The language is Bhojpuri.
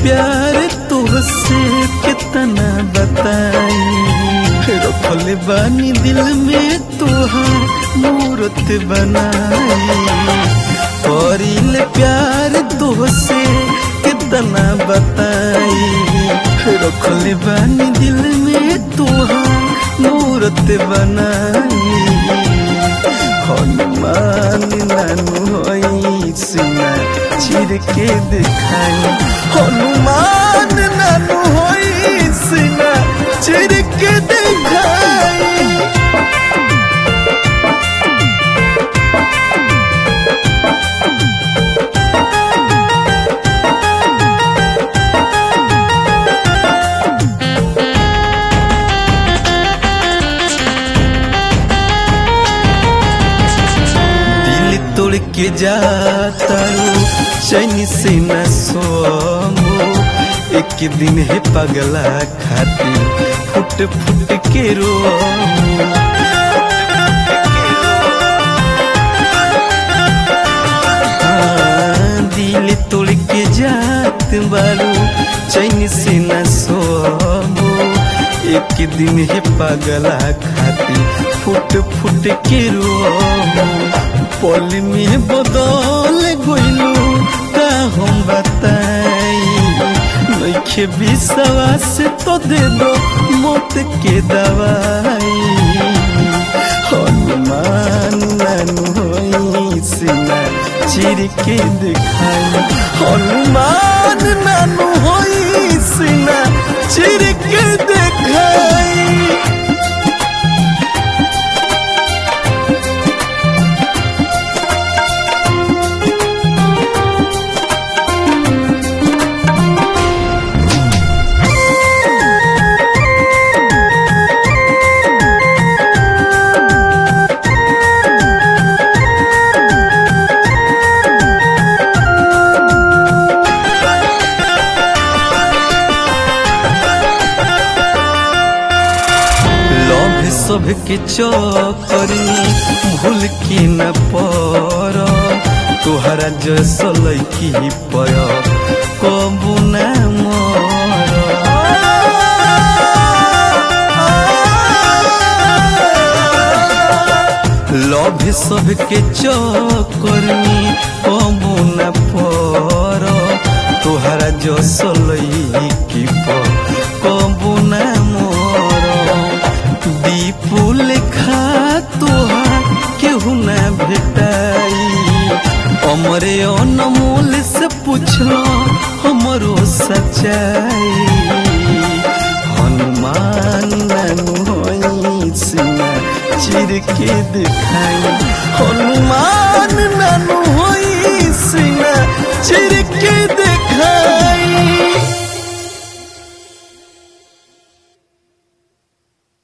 प्यार तुझसे कितना बताई, रखले बानी दिल में तुहार मूरत बनाई। करिल प्यार तुझसे कितना बताई, रखले बानी दिल में तुहार मूरत बनाई। हनुमान नानू होई सिना चिर के दिखाई, हनुमान नानू होई सिना चिर के दिखाई। तोड़ के जाता चैन से न सोमो, एक दिन है पगला खाती फुट फुट के रो। दिल तोड़ के जात बारू चैन से न सोमो, एक दिन है पगला खाती फुट फुट के रो। पल में बदल गइलू का हम बताई, नइखे विश्वास तो दे दो मौत के दवाई। हनुमान नानू होई सिना चिर के दिखाई, हनुमान नानू होई सिना चिर के दिखाई। सबके चौकरी भूल के न पर, तोहरा जैसा लड़की पर कबू न मर। लव सबके चौकरी कबू न पर, तोहरा जैसा लड़की पर कबू न मर। दीपुल खा तोहार केहू न भेटाई, हमरे अनमोल से पूछलो हमरो सच्चाई। हनुमान नानू होई सिना चिर के दिखाई, हनुमान नानू होई सिना चिर के दिखाई।